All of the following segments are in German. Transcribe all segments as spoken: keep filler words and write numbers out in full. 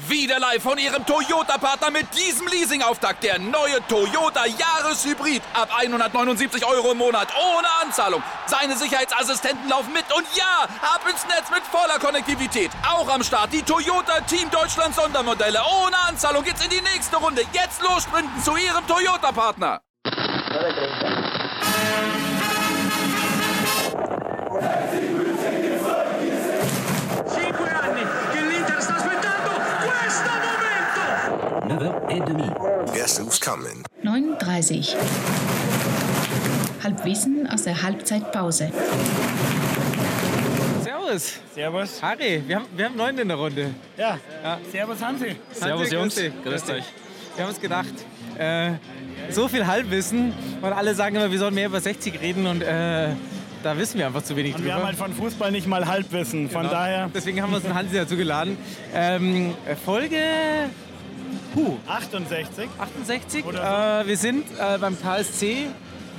Wieder live von Ihrem Toyota-Partner mit diesem Leasing-Auftakt. Der neue Toyota Jahreshybrid. Ab hundertneunundsiebzig Euro im Monat. Ohne Anzahlung. Seine Sicherheitsassistenten laufen mit. Und ja, ab ins Netz mit voller Konnektivität. Auch am Start die Toyota Team Deutschland Sondermodelle. Ohne Anzahlung geht's in die nächste Runde. Jetzt los sprinten zu Ihrem Toyota-Partner. Guess who's coming? neun Uhr dreißig. Halbwissen aus der Halbzeitpause. Servus. Servus. Harry, wir haben, wir haben neun in der Runde. Ja. ja. Servus Hansi. Servus Jungs. Grüßt euch. Wir haben uns gedacht, äh, so viel Halbwissen und alle sagen immer, wir sollen mehr über sechzig reden und äh, da wissen wir einfach zu wenig und drüber. Wir haben halt von Fußball nicht mal Halbwissen, von genau. daher... Deswegen haben wir uns einen Hansi dazu geladen. Ähm, Folge... Huh. achtundsechzig. achtundsechzig. Oder so. äh, wir sind äh, beim K S C.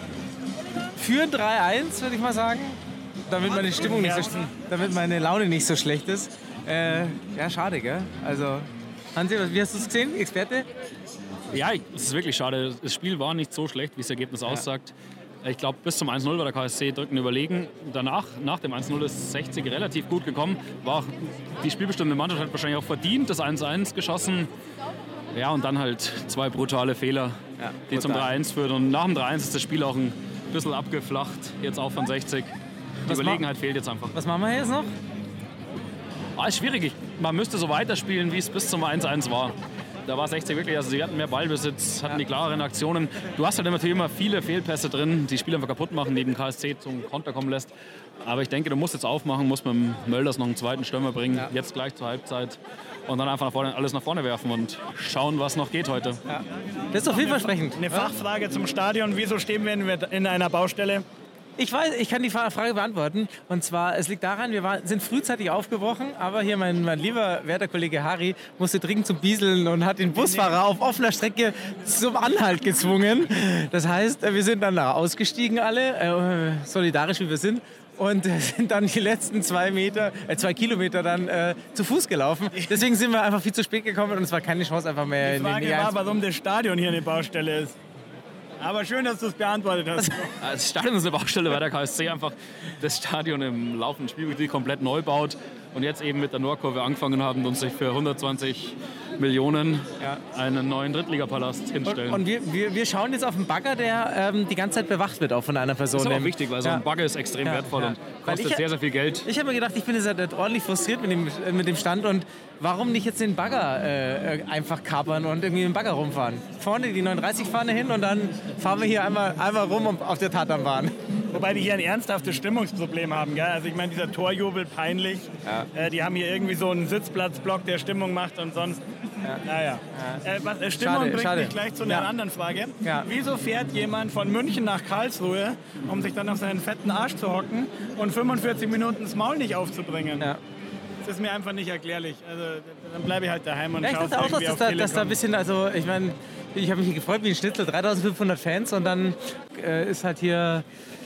Führen drei eins, würde ich mal sagen. Damit meine Stimmung nicht so, damit meine Laune nicht so schlecht ist. Äh, ja, schade, gell? Also, Hansi, wie hast du es gesehen? Experte? Ja, es ist wirklich schade. Das Spiel war nicht so schlecht, wie das Ergebnis ja. aussagt. Ich glaube, bis zum eins null war der K S C drückend überlegen. Danach, nach dem eins null, ist sechzig relativ gut gekommen. War auch die spielbestimmende Mannschaft hat wahrscheinlich auch verdient, das eins eins geschossen. Ja, und dann halt zwei brutale Fehler, ja, die zum drei eins führen. Und nach dem drei eins ist das Spiel auch ein bisschen abgeflacht, jetzt auch von sechzig. Die was Überlegenheit ma- fehlt jetzt einfach. Was machen wir jetzt noch? Ah, ist schwierig. Man müsste so weiterspielen, wie es bis zum eins eins war. Da war sechzig wirklich, also sie hatten mehr Ballbesitz, hatten ja. die klareren Aktionen. Du hast halt natürlich immer viele Fehlpässe drin, die Spiele einfach kaputt machen, die den K S C zum Konter kommen lässt. Aber ich denke, du musst jetzt aufmachen, musst mit dem Mölders noch einen zweiten Stürmer bringen, ja. jetzt gleich zur Halbzeit. Und dann einfach nach vorne, alles nach vorne werfen und schauen, was noch geht heute. Ja. Das ist doch vielversprechend. Eine Fachfrage zum Stadion. Wieso stehen wir in einer Baustelle? Ich weiß, ich kann die Frage beantworten. Und zwar, es liegt daran, wir waren, sind frühzeitig aufgebrochen, aber hier mein, mein lieber werter Kollege Harry musste dringend zum Bieseln und hat den Busfahrer auf offener Strecke zum Anhalt gezwungen. Das heißt, wir sind dann da ausgestiegen alle, äh, solidarisch wie wir sind. Und sind dann die letzten zwei Meter, äh, zwei Kilometer dann äh, zu Fuß gelaufen. Deswegen sind wir einfach viel zu spät gekommen und es war keine Chance einfach mehr. Die Frage in den war, warum das Stadion hier eine Baustelle ist. Aber schön, dass du es beantwortet hast. Das Stadion ist eine Baustelle, weil der K S C einfach das Stadion im laufenden Spielbetrieb komplett neu baut und jetzt eben mit der Nordkurve angefangen haben und sich für hundertzwanzig Millionen ja. einen neuen Drittligapalast hinstellen. Und, und wir, wir, wir schauen jetzt auf einen Bagger, der ähm, die ganze Zeit bewacht wird, auch von einer Person. Das ist auch wichtig, weil so ein Bagger ist extrem ja. wertvoll ja. und kostet ich, sehr, sehr viel Geld. Ich habe mir gedacht, ich bin jetzt halt ordentlich frustriert mit dem, mit dem Stand und warum nicht jetzt den Bagger äh, einfach kapern und irgendwie mit dem Bagger rumfahren? Vorne die neununddreißig-Fahne hin und dann fahren wir hier einmal, einmal rum auf der Tatanbahn. Wobei die hier ein ernsthaftes Stimmungsproblem haben. Gell? Also ich meine, dieser Torjubel, peinlich. Ja. Äh, die haben hier irgendwie so einen Sitzplatzblock, der Stimmung macht und sonst... Ja. Naja. Ja. Äh, was, äh, Stimmung schade, bringt schade. mich gleich zu einer ja. anderen Frage. Ja. Wieso fährt jemand von München nach Karlsruhe, um sich dann auf seinen fetten Arsch zu hocken und fünfundvierzig Minuten das Maul nicht aufzubringen? Ja. Das ist mir einfach nicht erklärlich. Also dann bleibe ich halt daheim und ja, schaue irgendwie auch, dass, auf da, dass da ein bisschen, also ich meine, ich habe mich gefreut wie ein Schnitzel, dreitausendfünfhundert Fans und dann äh, ist halt hier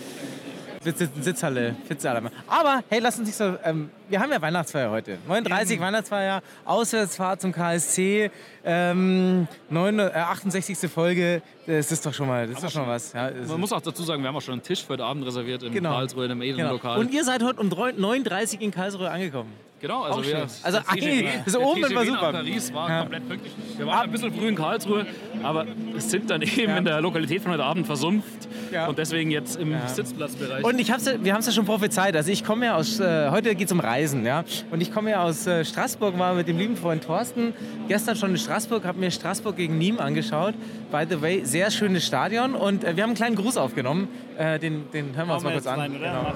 Sitzhalle, Sitzhalle. Aber hey, lass uns nicht so, ähm, wir haben ja Weihnachtsfeier heute. neun Uhr dreißig mhm. Weihnachtsfeier, Auswärtsfahrt zum K S C, ähm, neun, äh, achtundsechzigste Folge, das ist doch schon mal, das ist doch schon was. Ja, man muss auch dazu sagen, wir haben auch schon einen Tisch für heute Abend reserviert in genau. Karlsruhe, in einem edlen genau. Lokal. Und ihr seid heute um neun Uhr dreißig in Karlsruhe angekommen. Genau, also wir, also eigentlich, das oben war super. Paris war ja. komplett pünktlich. Wir waren ein bisschen früh in Karlsruhe, aber sind dann eben ja. in der Lokalität von heute Abend versumpft ja. und deswegen jetzt im ja. Sitzplatzbereich. Und ich hab's, wir haben es ja schon prophezeit, also ich komme ja aus, äh, heute geht es um Reisen, ja, und ich komme ja aus äh, Straßburg, war mit dem lieben Freund Thorsten gestern schon in Straßburg, habe mir Straßburg gegen Nîmes angeschaut. By the way, sehr schönes Stadion und äh, wir haben einen kleinen Gruß aufgenommen, äh, den, den hören wir uns mal kurz an. Rein, genau.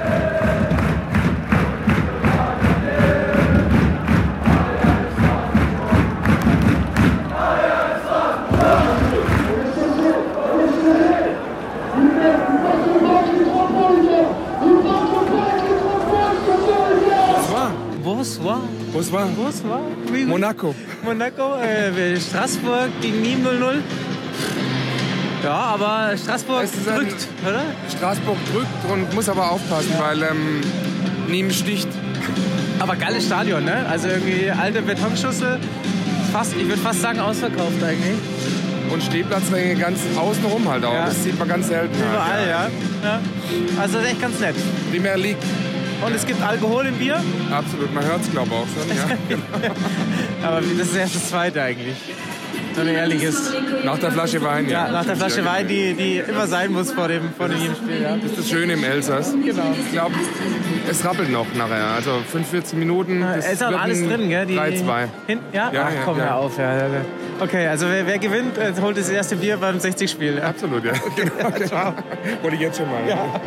Bonsoir. Bonsoir. Bonsoir. Oui, Monaco. Monaco, äh, Straßburg gegen Nîmes null null. Ja, aber Straßburg drückt, oder? Straßburg drückt und muss aber aufpassen, ja. weil ähm, Nîmes sticht. Aber geiles Stadion, ne? Also irgendwie alte Betonschüssel. Fast, ich würde fast sagen, ausverkauft eigentlich. Und Stehplatzränge ganz außenrum halt auch. Ja. Das sieht man ganz selten. Überall, halt, ja. ja. Also echt ganz nett. Premier League. Und es gibt Alkohol im Bier? Absolut, man hört es glaube ich auch schon. Ja. Genau. Aber das ist erst das Zweite eigentlich. So ein ehrliches. Nach der Flasche Wein, ja. Ja, nach der Flasche Wein, die, die immer sein muss vor dem, vor dem Spiel. Ja. Das ist das Schöne im Elsass. Genau. Ich glaube, es rappelt noch nachher. Also fünfundvierzig Minuten. Es ist auch alles drin, gell? drei zwei. Ja? Ja, Ach, ja, komm, ja. hör auf. Ja. Okay, also wer, wer gewinnt, holt das erste Bier beim sechzig-Spiel. Ja. Absolut, ja. Genau. Ciao. Wollte ich jetzt schon mal. Ja.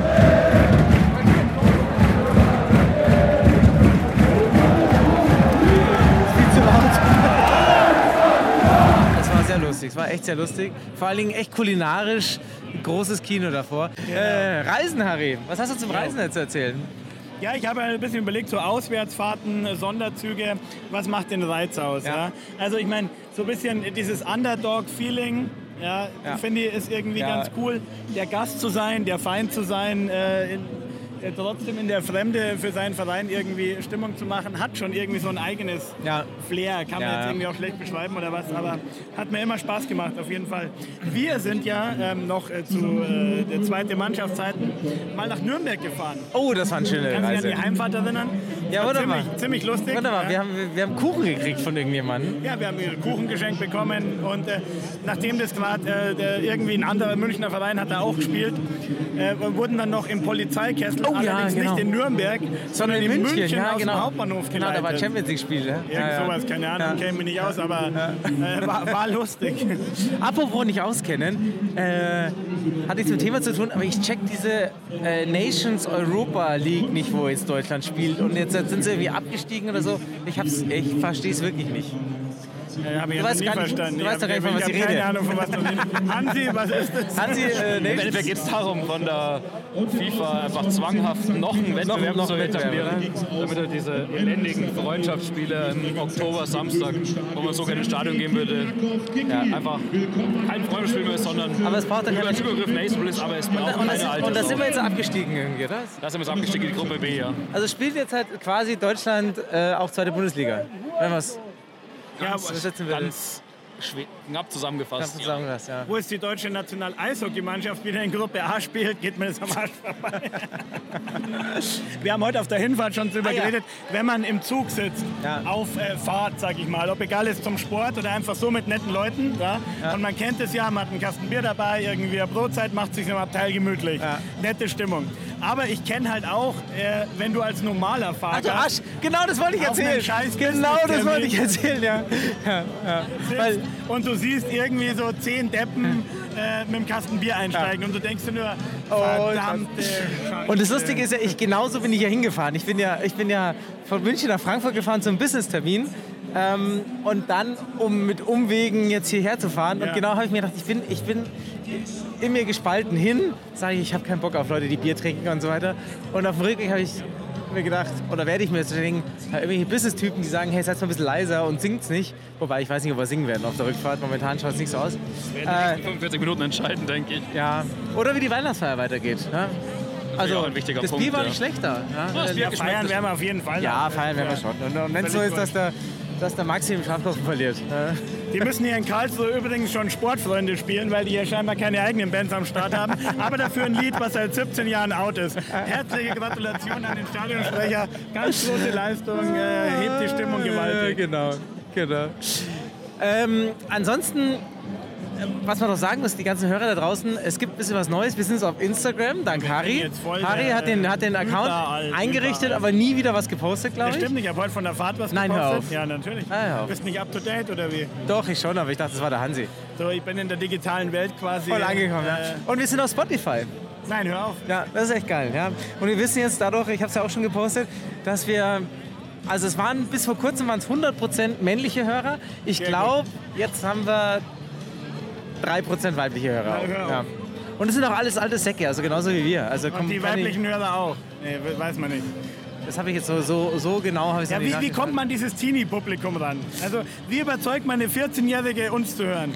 Sehr lustig, es war echt sehr lustig. Vor allen Dingen echt kulinarisch, großes Kino davor. Ja. Äh, Reisen, Harry, was hast du zum Reisen jetzt zu erzählen? Ja, ich habe ein bisschen überlegt, so Auswärtsfahrten, Sonderzüge, was macht den Reiz aus? Ja. Ja? Also ich meine, so ein bisschen dieses Underdog-Feeling, ja, ja. finde ich, ist irgendwie ja. ganz cool, der Gast zu sein, der Feind zu sein, äh, in, äh, trotzdem in der Fremde für seinen Verein irgendwie Stimmung zu machen, hat schon irgendwie so ein eigenes ja. Flair, kann man ja. jetzt irgendwie auch schlecht beschreiben oder was, aber hat mir immer Spaß gemacht, auf jeden Fall. Wir sind ja ähm, noch äh, zu äh, der zweiten Mannschaftszeiten mal nach Nürnberg gefahren. Oh, das war eine schöne Kannst Reise. Kannst du dich an die Heimfahrt erinnern? Ja, wunderbar. Ziemlich, ziemlich lustig. Wunderbar, ja. wir, haben, wir haben Kuchen gekriegt von irgendjemandem. Ja, wir haben Kuchen geschenkt bekommen und äh, nachdem das gerade äh, irgendwie ein anderer Münchner Verein hat da auch gespielt, äh, wurden dann noch im Polizeikessel, oh, allerdings ja, genau. nicht in Nürnberg, sondern in, in München, München ja, aus genau. dem Hauptbahnhof Genau, da war Champions League-Spiel. Ja? Irgend ja, sowas, keine Ahnung, ja. kenne mich nicht aus, aber ja. äh, war, war lustig. Apropos nicht auskennen, äh, hat nichts mit dem Thema zu tun, aber ich check diese äh, Nations Europa League nicht, wo jetzt Deutschland spielt und jetzt sind sie irgendwie abgestiegen oder so. Ich, hab's, ich verstehe es wirklich nicht. Ja, habe ich du ja weißt nie gar nicht, verstanden. Du weißt doch gar nicht, von was ich rede. Keine Ahnung, von was du redest. Hansi, was ist das? Hansi, äh, Im Endeffekt geht es darum, von der FIFA einfach zwanghaft noch einen Wettbewerb noch, noch zu etablieren, damit er diese elendigen Freundschaftsspiele im Oktober, Samstag, wo man sogar ins Stadion gehen würde, ja, einfach kein Freundschaftsspiel mehr ist, sondern aber es braucht dann über Übergriff National ist, aber es braucht und, keine alte Und da sind wir jetzt abgestiegen irgendwie, oder? Da sind wir jetzt abgestiegen in die Gruppe B, ja. Also spielt jetzt halt quasi Deutschland äh, auch zweite Bundesliga, wenn wir es ja, ganz knapp zusammengefasst. Knapp zusammengefasst ja. Wo ist die deutsche National-Eishockeymannschaft wieder in Gruppe A spielt, geht mir das am Arsch vorbei. Wir haben heute auf der Hinfahrt schon drüber ah, geredet, ja. wenn man im Zug sitzt, ja. auf äh, Fahrt, sag ich mal, ob egal ist zum Sport oder einfach so mit netten Leuten. Ja? Ja. Und man kennt es ja, man hat einen Kasten Bier dabei, irgendwie eine Brotzeit, macht sich im Abteil gemütlich. Ja. Nette Stimmung. Aber ich kenne halt auch, äh, wenn du als normaler Fahrer... Also Arsch, genau das wollte ich erzählen. Genau das wollte ich erzählen, ja. ja, ja. Weil, und du siehst irgendwie so zehn Deppen äh, mit dem Kasten Bier einsteigen ja. und du denkst dir nur, verdammte oh, Scheiße. Und das Lustige ist ja, ich genauso bin ich ja hingefahren. Ich bin ja, ich bin ja von München nach Frankfurt gefahren zum Business-Termin. Ähm, und dann, um mit Umwegen jetzt hierher zu fahren. Ja. Und genau habe ich mir gedacht, ich bin, ich bin in mir gespalten hin, sage ich, ich habe keinen Bock auf Leute, die Bier trinken und so weiter. Und auf dem Rückweg habe ich mir gedacht, oder werde ich mir jetzt denken, irgendwelche Business-Typen, die sagen, hey, seid mal ein bisschen leiser und singt's nicht. Wobei, ich weiß nicht, ob wir singen werden auf der Rückfahrt. Momentan schaut es nicht so aus. Das werden die fünfundvierzig Minuten entscheiden, denke ich. Ja, oder wie die Weihnachtsfeier weitergeht. Ja? Also, ja, ein wichtiger das Punkt, Bier war ja. nicht schlechter. Ja? Ja, feiern werden wir auf jeden Fall. Ja, feiern werden wir schon. Und, und wenn es so ist, dass der, dass der Maxi im Schafkochen verliert. Ja? Die müssen hier in Karlsruhe übrigens schon Sportfreunde spielen, weil die hier scheinbar keine eigenen Bands am Start haben. Aber dafür ein Lied, was seit siebzehn Jahren out ist. Herzliche Gratulation an den Stadionsprecher. Ganz große Leistung, äh, hebt die Stimmung gewaltig. Äh, genau, genau. Ähm, ansonsten, was man noch sagen muss, die ganzen Hörer da draußen, es gibt ein bisschen was Neues. Wir sind jetzt auf Instagram, dank Harry. Harry hat den, hat den Account überall, eingerichtet, überall. aber nie wieder was gepostet, glaube ich. Das stimmt nicht, ich habe heute von der Fahrt was Nein, gepostet. Hör auf. Ja, natürlich. Ah, hör auf. Du bist nicht up to date oder wie? Doch, ich schon, aber ich dachte, das war der Hansi. So, ich bin in der digitalen Welt quasi. Voll angekommen, äh, ja. Und wir sind auf Spotify. Nein, hör auf. Ja, das ist echt geil. Ja. Und wir wissen jetzt dadurch, ich habe es ja auch schon gepostet, dass wir, also es waren bis vor kurzem waren es hundert Prozent männliche Hörer. Ich glaube, jetzt haben wir drei Prozent weibliche Hörer. Ja, ja. Und es sind auch alles alte Säcke, also genauso wie wir. Also und die weiblichen Hörer auch? Nee, weiß man nicht. Das habe ich jetzt so, so, so genau... Ja, wie, wie kommt man dieses Teenie-Publikum ran? Also wie überzeugt man eine vierzehnjährige uns zu hören?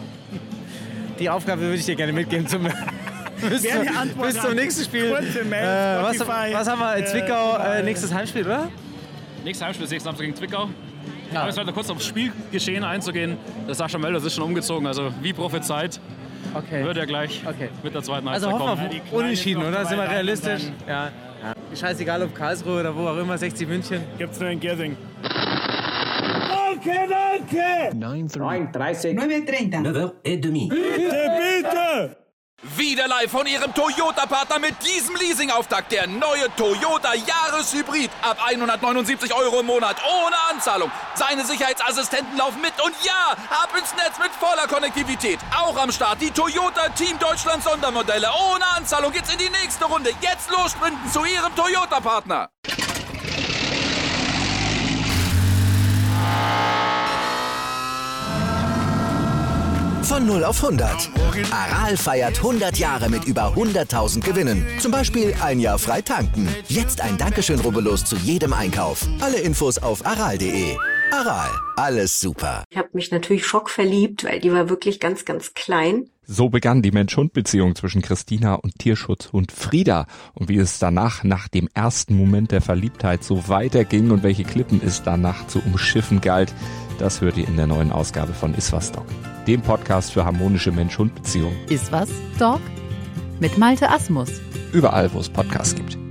Die Aufgabe würde ich dir gerne mitgeben zum... bis, zu, bis zum nächsten Spiel. Mail, äh, was, was haben wir in Zwickau? Äh, nächstes Heimspiel, oder? Nächstes Heimspiel ist Samstag gegen Zwickau. Ja. Aber jetzt weiter kurz aufs Spielgeschehen einzugehen. Der Sascha Mölders ist schon umgezogen, also wie prophezeit. Okay. Wird er gleich okay. mit der zweiten Halbzeit kommen. Also hoffen wir auf Unentschieden, oder? Sind wir realistisch? Ja. Ja. Scheißegal ob Karlsruhe oder wo auch immer, sechzig München. Gibt's nur in Giersing. Danke, danke! neun Uhr dreißig. neun Uhr dreißig. neun Uhr trente. Bitte, bitte! Wieder live von Ihrem Toyota-Partner mit diesem Leasing-Auftakt. Der neue Toyota Jahreshybrid. Ab hundertneunundsiebzig Euro im Monat. Ohne Anzahlung. Seine Sicherheitsassistenten laufen mit. Und ja, ab ins Netz mit voller Konnektivität. Auch am Start die Toyota Team Deutschland Sondermodelle. Ohne Anzahlung geht's in die nächste Runde. Jetzt los sprinten zu Ihrem Toyota-Partner. Von null auf hundert. Aral feiert hundert Jahre mit über hunderttausend Gewinnen. Zum Beispiel ein Jahr frei tanken. Jetzt ein Dankeschön, rubbellos zu jedem Einkauf. Alle Infos auf aral punkt de. Aral, alles super. Ich habe mich natürlich schockverliebt, weil die war wirklich ganz, ganz klein. So begann die Mensch-Hund-Beziehung zwischen Christina und Tierschutzhund Frieda. Und wie es danach, nach dem ersten Moment der Verliebtheit, so weiterging und welche Klippen es danach zu umschiffen galt, das hört ihr in der neuen Ausgabe von Iswas Dog, dem Podcast für harmonische Mensch-Hund-Beziehungen. Iswas Dog mit Malte Asmus. Überall, wo es Podcasts gibt.